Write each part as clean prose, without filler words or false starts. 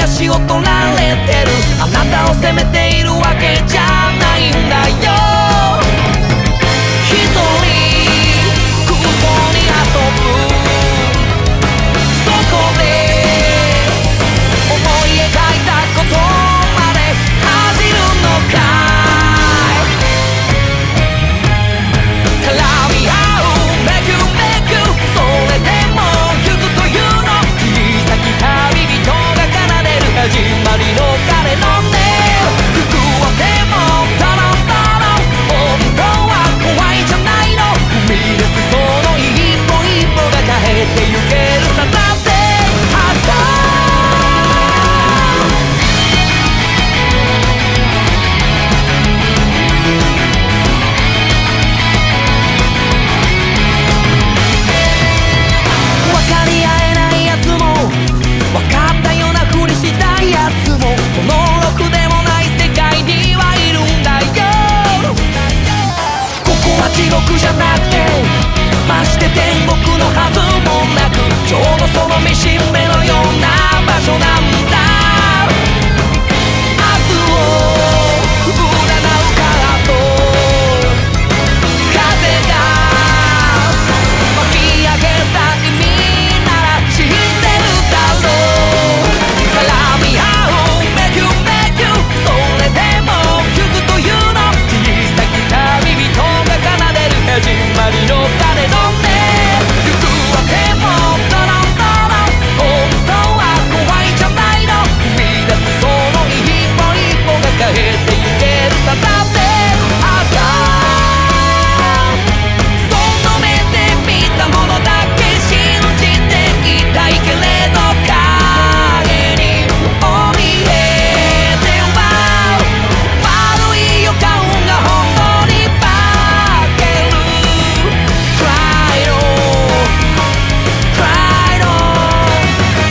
足を取られてる。あなたを責めているわけじゃないんだよ。一人空想に遊ぶ、そこで思い描いたことまで恥じるのかい。絡み合うめくめく、それでも行くというの。切り裂き旅人が奏でる始まりの鐘の音。服をでもトロントロン、本当は怖いじゃないの。踏み出すその一歩一歩が変えてゆけるさ。だって明日分かったようなふりしたいやつも、このろくでもない世界にはいるんだよ。ここは地獄じゃなくて、まして天国のはずもなく、ちょうどその見しめのような場所なんだ。明日を占うからと風が巻き上げた意味なら知ってるだろう。絡み合うめくめく、それでも行くというの。小さき旅人が奏でる始まりの鐘の音。行くわけもトロントロン、本当は怖いじゃないの。踏み出すその一歩一歩が変えてゆけるさ。だって明日その目で見たものだけ信じていたいけれど、影に怯えては悪い予感が本当に化ける。 Cry on, cry on。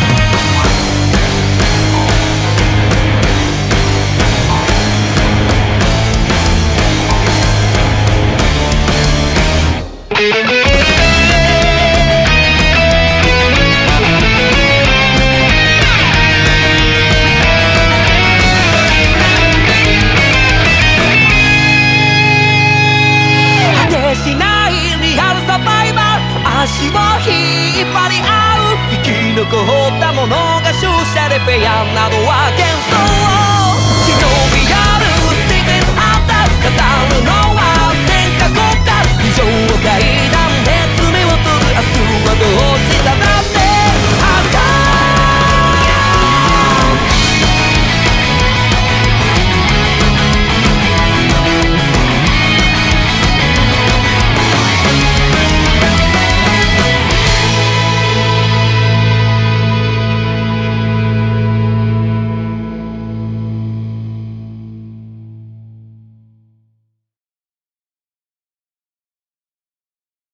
果てしないリアルサバイバル、足を引っ張り合う生き残ったものが勝者で、フェアなどは幻想。